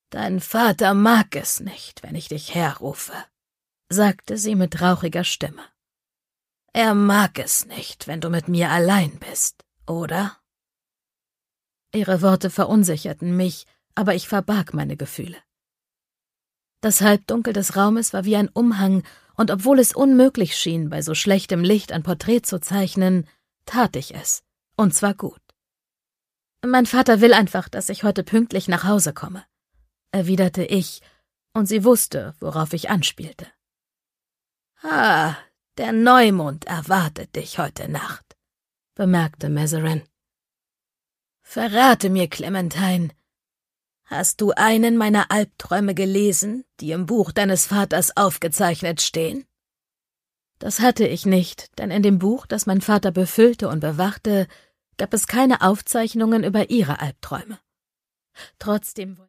»Dein Vater mag es nicht, wenn ich dich herrufe«, sagte sie mit rauchiger Stimme. »Er mag es nicht, wenn du mit mir allein bist, oder?« Ihre Worte verunsicherten mich, aber ich verbarg meine Gefühle. Das Halbdunkel des Raumes war wie ein Umhang, und obwohl es unmöglich schien, bei so schlechtem Licht ein Porträt zu zeichnen, tat ich es, und zwar gut. »Mein Vater will einfach, dass ich heute pünktlich nach Hause komme«, erwiderte ich, und sie wusste, worauf ich anspielte. »Ah, der Neumond erwartet dich heute Nacht«, bemerkte Mazarin. »Verrate mir, Clementine, hast du einen meiner Albträume gelesen, die im Buch deines Vaters aufgezeichnet stehen?« Das hatte ich nicht, denn in dem Buch, das mein Vater befüllte und bewachte, gab es keine Aufzeichnungen über ihre Albträume. Trotzdem